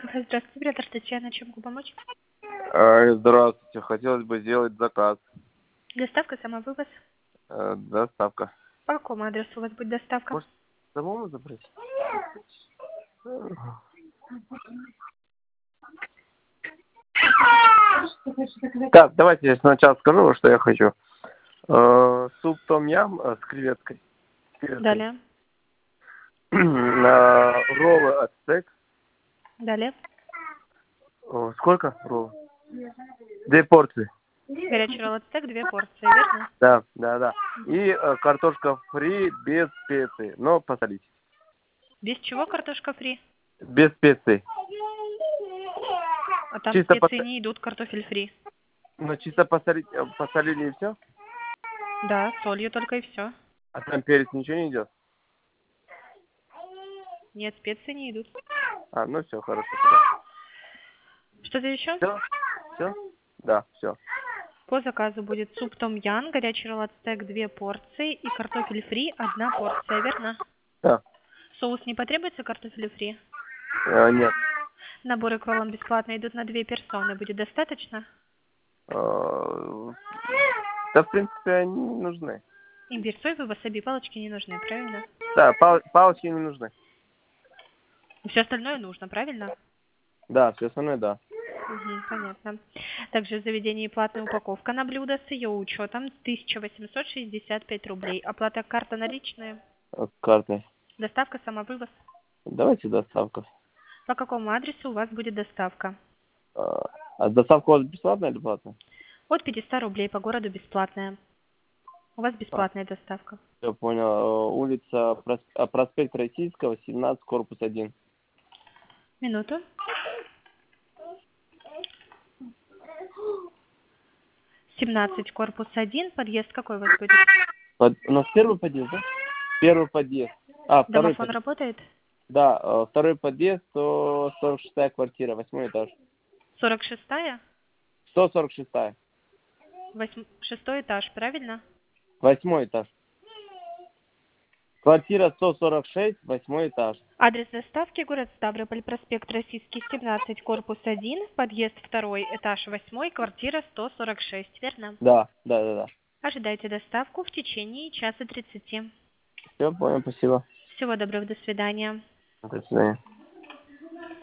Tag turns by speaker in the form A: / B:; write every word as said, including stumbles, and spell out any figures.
A: Здравствуйте, оператор Татьяна, чем могу помочь?
B: Э, Здравствуйте, хотелось бы сделать заказ.
A: Доставка, самовывоз.
B: Э, Доставка.
A: По какому адресу у вас будет доставка?
B: Может, самому забрать? Так, давайте я сначала скажу, что я хочу. Э, Суп том-ям э, с креветкой. С креветкой.
A: Далее.
B: На роллы ацтек.
A: Далее.
B: О, Сколько роллов? Две порции.
A: Горячий ролл ацтек, две порции, верно?
B: Да, да, да. И э, картошка фри без специй, но посолить.
A: Без чего картошка фри?
B: Без специй.
A: А там
B: Чисто
A: специи
B: посолить.
A: не идут, картофель фри.
B: Ну, чисто посолить, э, посолили и все?
A: Да, солью только и все.
B: А там перец ничего не идет?
A: Нет, специи не идут.
B: А, ну все, хорошо тогда.
A: Что-то еще?
B: Все? Все? Да, все.
A: По заказу будет суп том-ян, горячий ролл ацтек, две порции и картофель фри, одна порция, верно?
B: Да.
A: Соус не потребуется картофелю фри?
B: Э, нет.
A: Наборы к роллам бесплатно идут на две персоны. Будет достаточно?
B: Э, Да, в принципе, они не нужны.
A: Имбирь, сой, васаби, палочки не нужны, правильно?
B: Да, пал- палочки не нужны.
A: Все остальное нужно, правильно?
B: Да, все остальное, да.
A: Угу, понятно. Также в заведении платная упаковка на блюдо с ее учетом тысяча восемьсот шестьдесят пять рублей. Оплата карта наличная.
B: Э, Картой.
A: Доставка, самовывоз.
B: Давайте доставка.
A: По какому адресу у вас будет доставка?
B: Э, А доставка у вас бесплатная или платная?
A: От пятьсот рублей, по городу бесплатная. У вас
B: А,
A: бесплатная доставка.
B: я понял. Э, Улица Прос- а, проспект Российского, семнадцать, корпус один.
A: Минуту. семнадцать, корпус один. Подъезд какой у вас будет?
B: Под... У нас первый подъезд, да? Первый подъезд. А, второй
A: Домофон
B: подъезд.
A: работает?
B: Да, э, второй подъезд, сто сорок шестая квартира, восьмой этаж.
A: сорок шестая?
B: сто сорок шестая.
A: Восьм... Шестой этаж, правильно?
B: Восьмой этаж. Квартира сто сорок шесть, восьмой этаж.
A: Адрес доставки город Ставрополь, проспект Российский, семнадцать, корпус один, подъезд второй, этаж восьмой, квартира сто сорок шесть, верно?
B: Да, да, да, да.
A: Ожидайте доставку в течение часа тридцати.
B: Все, понял, спасибо.
A: Всего доброго, до свидания.
B: До свидания.